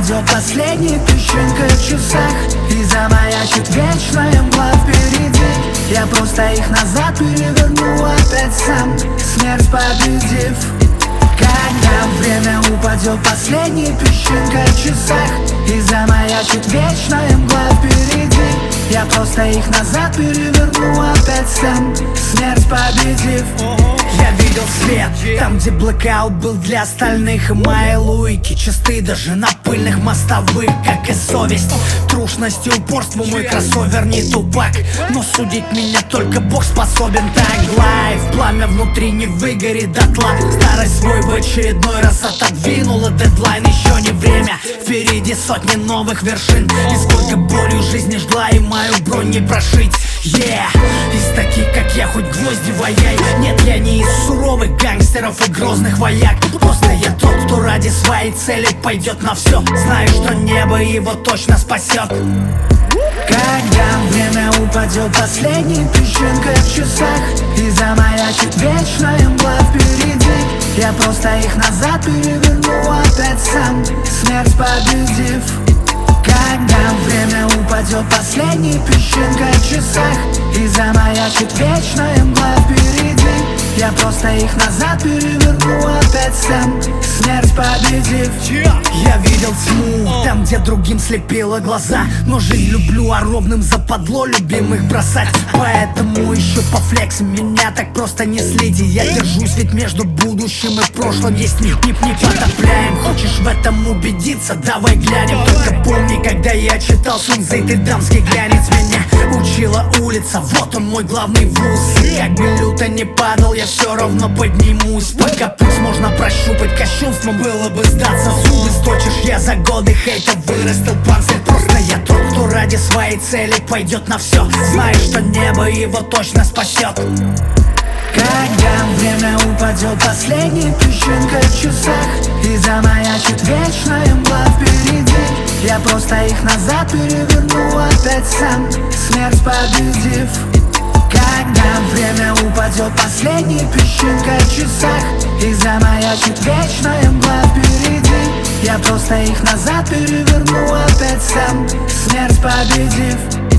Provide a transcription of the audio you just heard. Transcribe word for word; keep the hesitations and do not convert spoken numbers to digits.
упадет последняя песчинка в часах, и замаячит вечная мгла впереди. Я просто их назад переверну опять сам, смерть победив. Когда время упадет последняя песчинка в часах, и замаячит вечная мгла впереди, я просто их назад переверну опять сам, смерть победив. Я видел свет там, где блэкаут был для остальных, и мои луйки чисты даже на пыльных мостовых, как и совесть, трушность и упорство. Мой кроссовер не тупак, но судить меня только Бог способен. Так лайф, пламя внутри не выгорит дотла. Старость свой в очередной раз отодвинула дедлайн. Еще не время, впереди сотни новых вершин, и сколько боли в жизни жгла, и мою бронь не прошить. Yeah, из таких, как я, хоть гвозди ваяй. Нет, я не из суровых гангстеров и грозных вояк. Просто я тот, кто ради своей цели пойдет на все. Знаю, что небо его точно спасет. Когда время упадет последняя песчинка в часах, и замаячит вечная мгла впереди, я просто их назад переверну опять сам, смерть победив. Когда время упадет последняя песчинка в часах, и замаячит вечная мгла впереди, я просто их назад переверну опять сам, смерть победив. Я видел тьму там, где другим слепило глаза, но жизнь люблю, а ровным западло любимых бросать. Поэтому еще по флексам меня так просто не следи. Я держусь, ведь между будущим и прошлым есть миг. Не, не потопляем, хочешь в этом убедиться? Давай глянем. Только помни, когда я читал Сунцзы, ты дамский глянец, меня учила улица. Вот он, мой главный вуз. И как бы люто не падал, я все равно поднимусь. Пока путь можно прощупать, кощунством было бы сдаться. Зубы сточишь, я за годы хейта вырастил панцирь. Просто я тот, кто ради своей цели пойдет на все. Знаю, что небо его точно спасет. Когда время упадет последняя песчинка в часах, и замаячит вечная мгла впереди, я просто их назад переверну опять сам, смерть победив. Когда время упадет последняя песчинка в часах, и замаячит вечная мгла впереди, я просто их назад переверну опять сам, смерть победив.